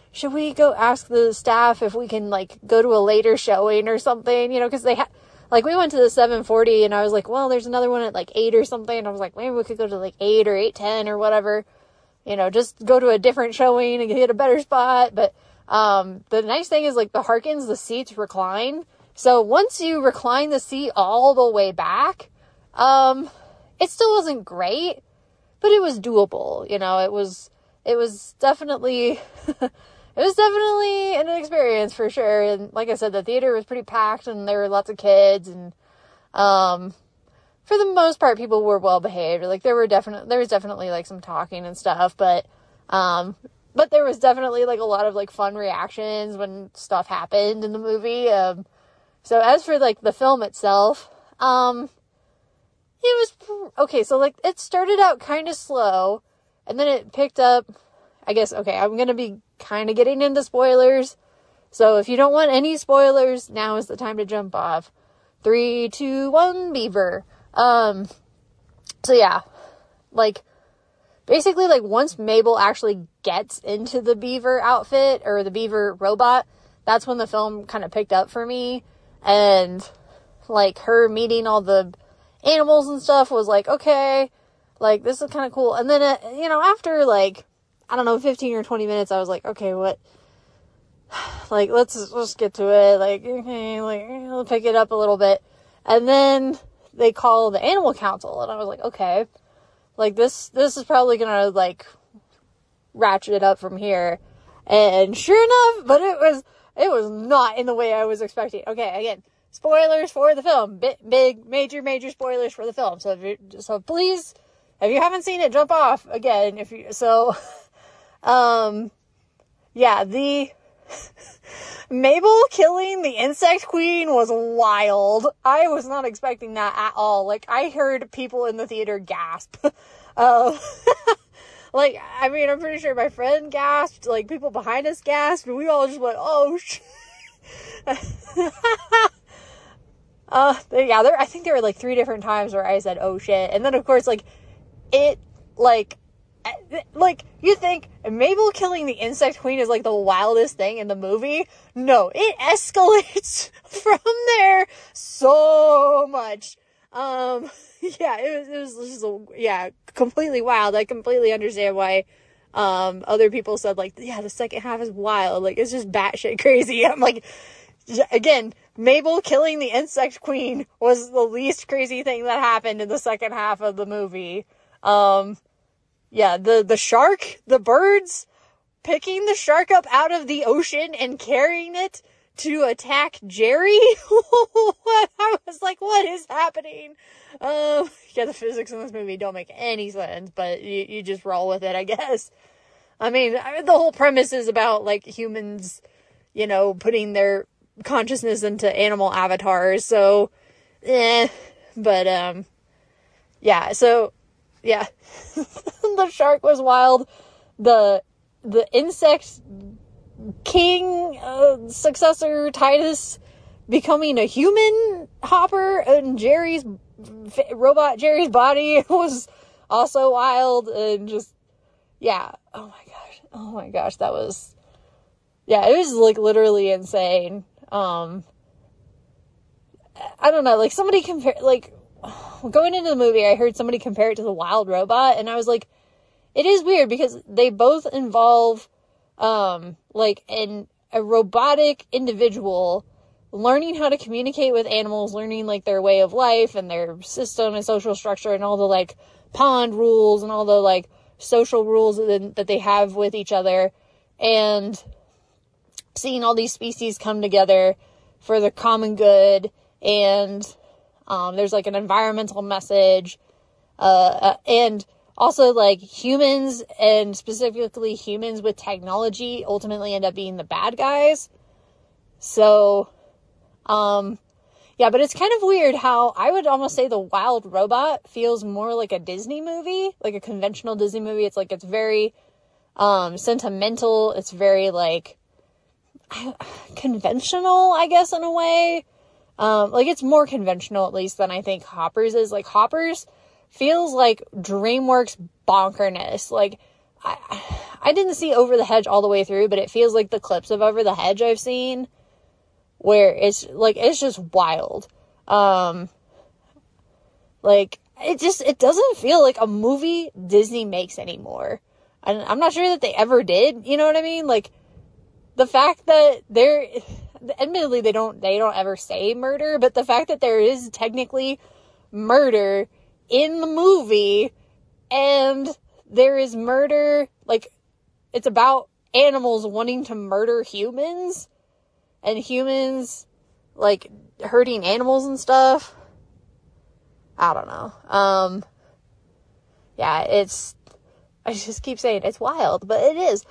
Speaker 11: should we go ask the staff if we can, like, go to a later showing or something, you know, because they had, like, we went to the 7:40, and I was like, well, there's another one at, like, 8 or something, and I was like, maybe we could go to, like, 8 or 8:10 or whatever, you know, just go to a different showing and get a better spot. But the nice thing is, like, the Harkins, the seats recline, so once you recline the seat all the way back, it still wasn't great, but it was doable, you know. It was definitely it was definitely an experience for sure. And like I said, the theater was pretty packed, and there were lots of kids, and for the most part, people were well behaved. Like, there was definitely like some talking and stuff, but there was definitely like a lot of like fun reactions when stuff happened in the movie. So as for like the film itself, it was okay. So like, it started out kind of slow, and then it picked up, I guess. Okay, I'm going to be kind of getting into spoilers. So if you don't want any spoilers, now is the time to jump off. 3, 2, 1, beaver. So yeah, like, basically, like, once Mabel actually gets into the beaver outfit, or the beaver robot, that's when the film kind of picked up for me. And, like, her meeting all the animals and stuff was like, okay, like, this is kind of cool. And then, you know, after, like, I don't know, 15 or 20 minutes, I was like, okay, what, like, let's get to it, like, okay, like, we'll pick it up a little bit. And then they call the animal council, and I was like, okay, like, this is probably gonna, like, ratchet it up from here. And sure enough, but it was not in the way I was expecting. Okay, again, spoilers for the film, big, major spoilers for the film. So please, if you haven't seen it, jump off again. Yeah, the Mabel killing the insect queen was wild. I was not expecting that at all. Like, I heard people in the theater gasp. Like, I mean, I'm pretty sure my friend gasped, like, people behind us gasped, and we all just went, oh, shit. I think there were, like, 3 different times where I said, oh, shit. And then, of course, like, it, like, you think Mabel killing the insect queen is, like, the wildest thing in the movie? No, it escalates from there so much. Yeah, it was just, completely wild. I completely understand why, other people said, like, yeah, the second half is wild. Like, it's just batshit crazy. I'm like, again, Mabel killing the insect queen was the least crazy thing that happened in the second half of the movie. Yeah, the shark, the birds, picking the shark up out of the ocean and carrying it to attack Jerry. I was like, what is happening? Yeah, the physics in this movie don't make any sense, but you just roll with it, I guess. I mean, the whole premise is about, like, humans, you know, putting their consciousness into animal avatars, so, but, yeah, so, yeah, the shark was wild, the insect king, successor, Titus, becoming a human Hopper, and Jerry's body was also wild, and just, yeah, oh my gosh, that was, yeah, it was, like, literally insane. I don't know, like, somebody going into the movie, I heard somebody compare it to The Wild Robot, and I was like, it is weird, because they both involve, like, a robotic individual learning how to communicate with animals, learning, like, their way of life, and their system and social structure, and all the, like, pond rules, and all the, like, social rules that they have with each other, and seeing all these species come together for the common good, and, there's, like, an environmental message, and also, like, humans, and specifically humans with technology, ultimately end up being the bad guys. So, yeah, but it's kind of weird how I would almost say The Wild Robot feels more like a Disney movie, like a conventional Disney movie. It's like, it's very, sentimental. It's very, like, conventional, I guess, in a way. Like, it's more conventional, at least, than I think Hoppers is. Like, Hoppers feels like DreamWorks bonkerness. Like, I didn't see Over the Hedge all the way through, but it feels like the clips of Over the Hedge I've seen, where it's just wild. It doesn't feel like a movie Disney makes anymore. And I'm not sure that they ever did, you know what I mean? Like, the fact that admittedly they don't ever say murder, but the fact that there is technically murder in the movie, and there is murder, like, it's about animals wanting to murder humans, and humans, like, hurting animals and stuff. I don't know. Yeah, I just keep saying it's wild, but it is.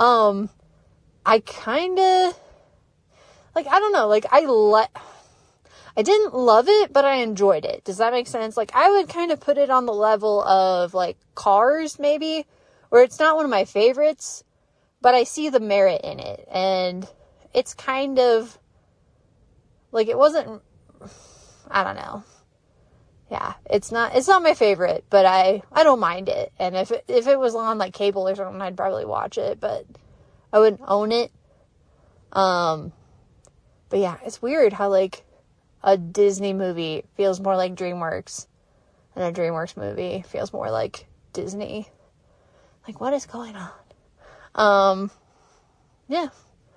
Speaker 11: I kinda, like, I don't know, like, I didn't love it, but I enjoyed it. Does that make sense? Like, I would kind of put it on the level of, like, Cars, maybe, where it's not one of my favorites, but I see the merit in it, and it's kind of, like, it wasn't, I don't know. Yeah, it's not my favorite, but I don't mind it, and if it was on, like, cable or something, I'd probably watch it, but I wouldn't own it. But yeah, it's weird how, like, a Disney movie feels more like DreamWorks, and a DreamWorks movie feels more like Disney. Like, what is going on? Yeah.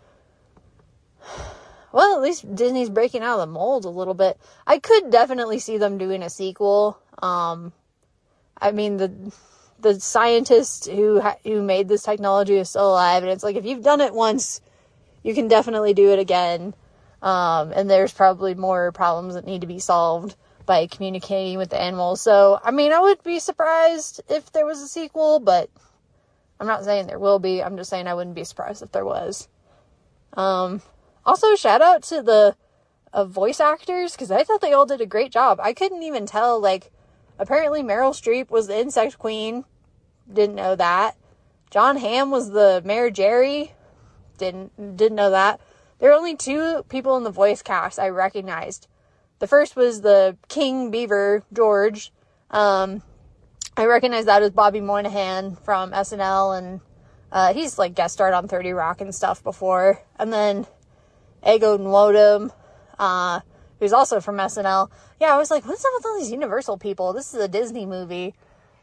Speaker 11: Well, at least Disney's breaking out of the mold a little bit. I could definitely see them doing a sequel. I mean, the scientist who made this technology is still alive, and it's like, if you've done it once, you can definitely do it again. And there's probably more problems that need to be solved by communicating with the animals. So, I mean, I would be surprised if there was a sequel, but I'm not saying there will be. I'm just saying I wouldn't be surprised if there was. Also, shout out to the voice actors, because I thought they all did a great job. I couldn't even tell, like, apparently Meryl Streep was the insect queen. Didn't know that. John Hamm was the Mayor Jerry. Didn't know that. There are only two people in the voice cast I recognized. The first was the King Beaver, George. I recognized that as Bobby Moynihan from SNL, and he's, like, guest starred on 30 Rock and stuff before. And then Ego Nwodum, who's also from SNL. Yeah, I was like, what's up with all these Universal people? This is a Disney movie.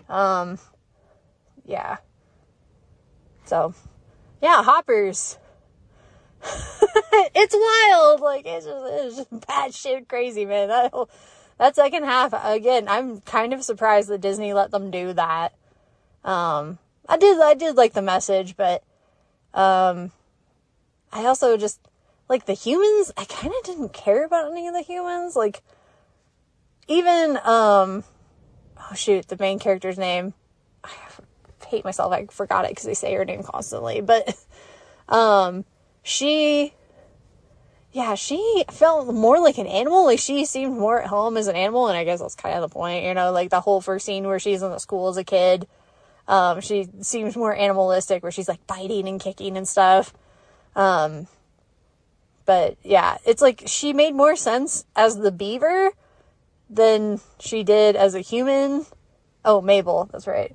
Speaker 11: Yeah. So, yeah, Hoppers. It's wild. Like, it's just batshit crazy, man. That second half, again, I'm kind of surprised that Disney let them do that. I did like the message, but, I also just, like, the humans, I kind of didn't care about any of the humans. Like, even, oh shoot, the main character's name. I hate myself, I forgot it because they say her name constantly, but, she felt more like an animal. Like, she seemed more at home as an animal, and I guess that's kind of the point, you know, like, the whole first scene where she's in the school as a kid, she seems more animalistic, where she's, like, biting and kicking and stuff, but, yeah, it's like, she made more sense as the beaver than she did as a human. Oh, Mabel, that's right.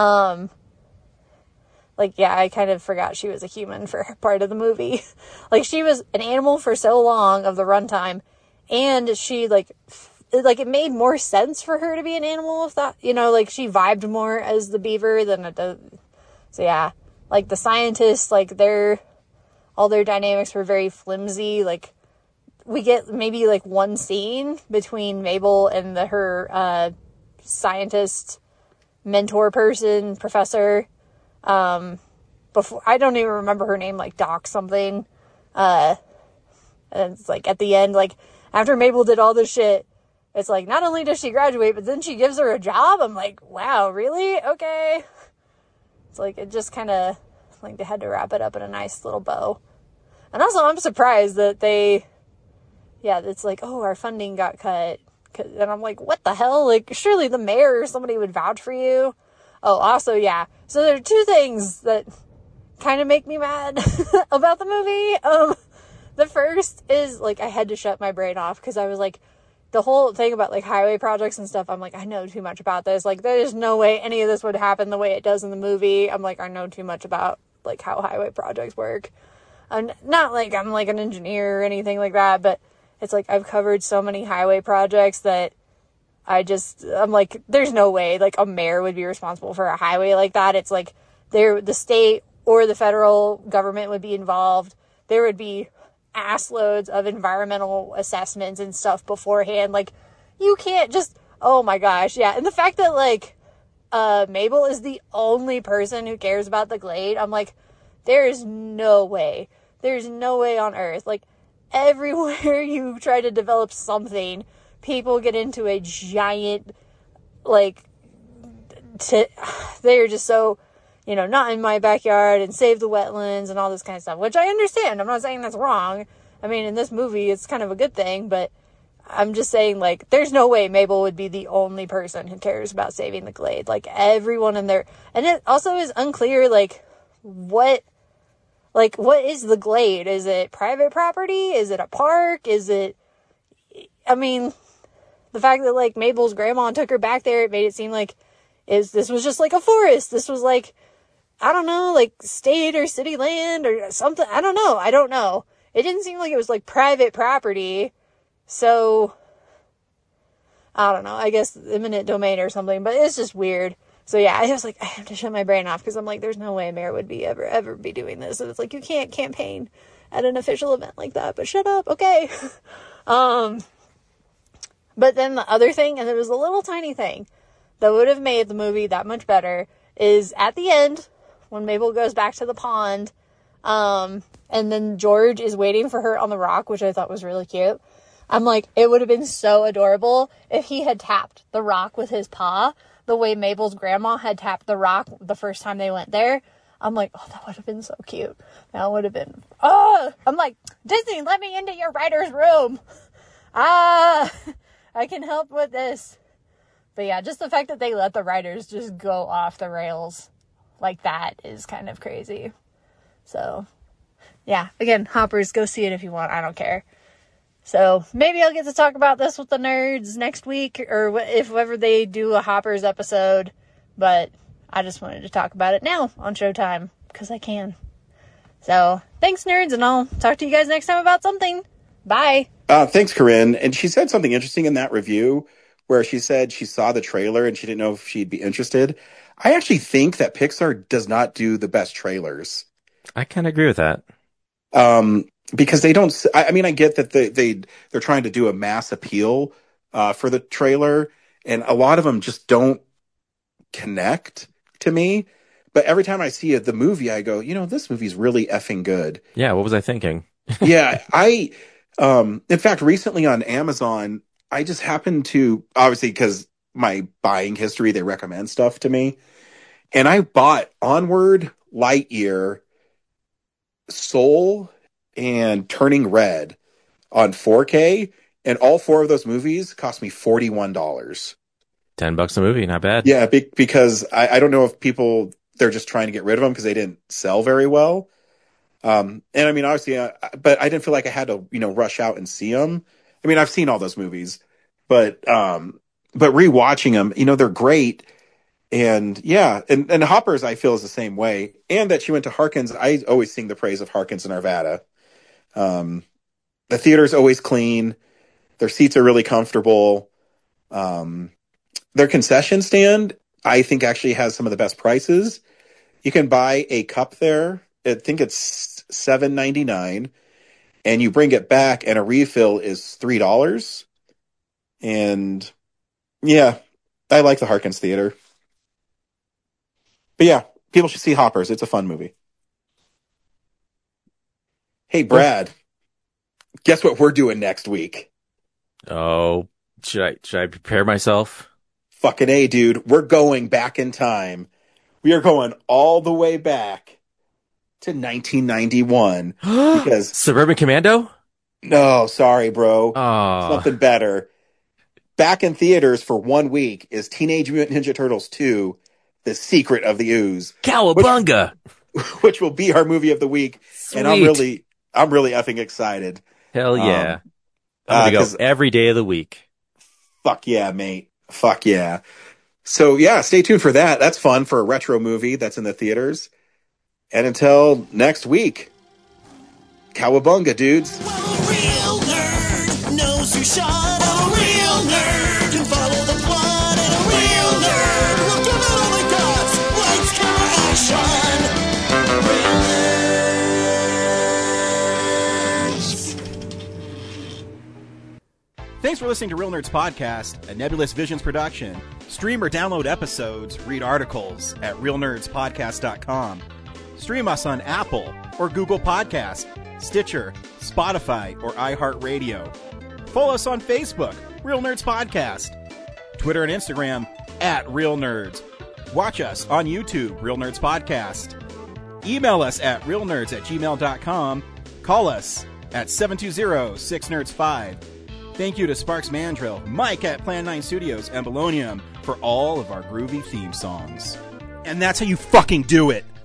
Speaker 11: Like, yeah, I kind of forgot she was a human for part of the movie. Like, she was an animal for so long of the runtime, and she, like, it made more sense for her to be an animal if that, you know, like, she vibed more as the beaver than it does. So, yeah, like, the scientists, like, all their dynamics were very flimsy. Like, we get maybe, like, one scene between Mabel and her scientist mentor person, professor. Before, I don't even remember her name, like Doc something. And it's like at the end, like, after Mabel did all this shit, it's like, not only does she graduate, but then she gives her a job. I'm like, wow, really? Okay. It's like, it just kind of, like, they had to wrap it up in a nice little bow. And also, I'm surprised that it's like, oh, our funding got cut. And I'm like, what the hell? Like, surely the mayor or somebody would vouch for you. Oh, also, yeah. So there are two things that kind of make me mad about the movie. The first is, like, I had to shut my brain off because I was like, the whole thing about like highway projects and stuff, I'm like, I know too much about this. Like, there's no way any of this would happen the way it does in the movie. I'm like, I know too much about like how highway projects work. I'm not like I'm like an engineer or anything like that, but it's like I've covered so many highway projects that I'm like, there's no way like a mayor would be responsible for a highway like that. It's like the state or the federal government would be involved. There would be ass loads of environmental assessments and stuff beforehand. Like, you can't just, oh my gosh, yeah. And the fact that like Mabel is the only person who cares about the Glade, I'm like, there's no way on earth. Like, everywhere you try to develop something, people get into a giant, like, they're just so, you know, not in my backyard and save the wetlands and all this kind of stuff, which I understand. I'm not saying that's wrong. I mean, in this movie, it's kind of a good thing, but I'm just saying, like, there's no way Mabel would be the only person who cares about saving the Glade. Like, everyone in there, and it also is unclear, like, what is the Glade? Is it private property? Is it a park? I mean, the fact that, like, Mabel's grandma took her back there, it made it seem like this was just, like, a forest. This was, like, I don't know, like, state or city land or something. I don't know. It didn't seem like it was, like, private property. So, I don't know. I guess eminent domain or something, but it's just weird. So yeah, I was like, I have to shut my brain off because I'm like, there's no way a mayor would be ever be doing this. And it's like, you can't campaign at an official event like that, but shut up. Okay. But then the other thing, and it was a little tiny thing that would have made the movie that much better, is at the end when Mabel goes back to the pond, and then George is waiting for her on the rock, which I thought was really cute. I'm like, it would have been so adorable if he had tapped the rock with his paw the way Mabel's grandma had tapped the rock the first time they went there. I'm like, oh, that would have been so cute. That would have been, I'm like, Disney, let me into your writer's room. I can help with this. But yeah, just the fact that they let the writers just go off the rails like that is kind of crazy. So, yeah, again, Hoppers, go see it if you want. I don't care. So maybe I'll get to talk about this with the nerds next week or if ever they do a Hoppers episode. But I just wanted to talk about it now on Showtime because I can. So thanks, nerds, and I'll talk to you guys next time about something. Bye.
Speaker 9: Thanks, Corinne. And she said something interesting in that review where she said she saw the trailer and she didn't know if she'd be interested. I actually think that Pixar does not do the best trailers.
Speaker 5: I kind of agree with that.
Speaker 9: Because they don't, I mean, I get that they're trying to do a mass appeal, for the trailer, and a lot of them just don't connect to me. But every time I see the movie, I go, you know, this movie's really effing good.
Speaker 5: Yeah. What was I thinking?
Speaker 9: Yeah. In fact, recently on Amazon, I just happened to, obviously, because my buying history, they recommend stuff to me. And I bought Onward, Lightyear, Soul, and Turning Red on 4K, and all four of those movies cost me $41.
Speaker 5: $10 a movie, not bad.
Speaker 9: Yeah, because I don't know if they're just trying to get rid of them because they didn't sell very well. And I mean, obviously, but I didn't feel like I had to, you know, rush out and see them. I mean, I've seen all those movies, but rewatching them, you know, they're great. And yeah, and Hoppers, I feel, is the same way. And that she went to Harkins. I always sing the praise of Harkins in Arvada. The theater's always clean. Their seats are really comfortable. Their concession stand, I think, actually has some of the best prices. You can buy a cup there. I think it's $7.99, and you bring it back, and a refill is $3. And yeah, I like the Harkins Theater. But yeah, people should see Hoppers. It's a fun movie. Hey, Brad, guess what we're doing next week?
Speaker 5: Oh, should I prepare myself?
Speaker 9: Fucking A, dude. We're going back in time. We are going all the way back to 1991 because
Speaker 5: Suburban Commando?
Speaker 9: No, sorry, bro.
Speaker 5: Oh.
Speaker 9: Something better. Back in theaters for 1 week is Teenage Mutant Ninja Turtles 2: The Secret of the Ooze.
Speaker 5: Cowabunga!
Speaker 9: Which will be our movie of the week.
Speaker 5: Sweet.
Speaker 9: And I'm really effing excited.
Speaker 5: Hell yeah. I'm going to go every day of the week.
Speaker 9: Fuck yeah, mate. Fuck yeah. So yeah, stay tuned for that. That's fun for a retro movie that's in the theaters. And until next week, cowabunga, dudes.
Speaker 3: Well, a real nerd knows who shot a real nerd. Can follow the plot and a real nerd will give it all the guts. Lights, camera, action. Real nerds.
Speaker 1: Thanks for listening to Real Nerds Podcast, a Nebulous Visions production. Stream or download episodes, read articles at realnerdspodcast.com. Stream us on Apple or Google Podcast, Stitcher, Spotify, or iHeartRadio. Follow us on Facebook, Real Nerds Podcast. Twitter and Instagram, @RealNerds. Watch us on YouTube, Real Nerds Podcast. Email us at realnerds@gmail.com. Call us at 720-6nerds5. Thank you to Sparks Mandrill, Mike at Plan 9 Studios, and Bolognium for all of our groovy theme songs. And that's how you fucking do it!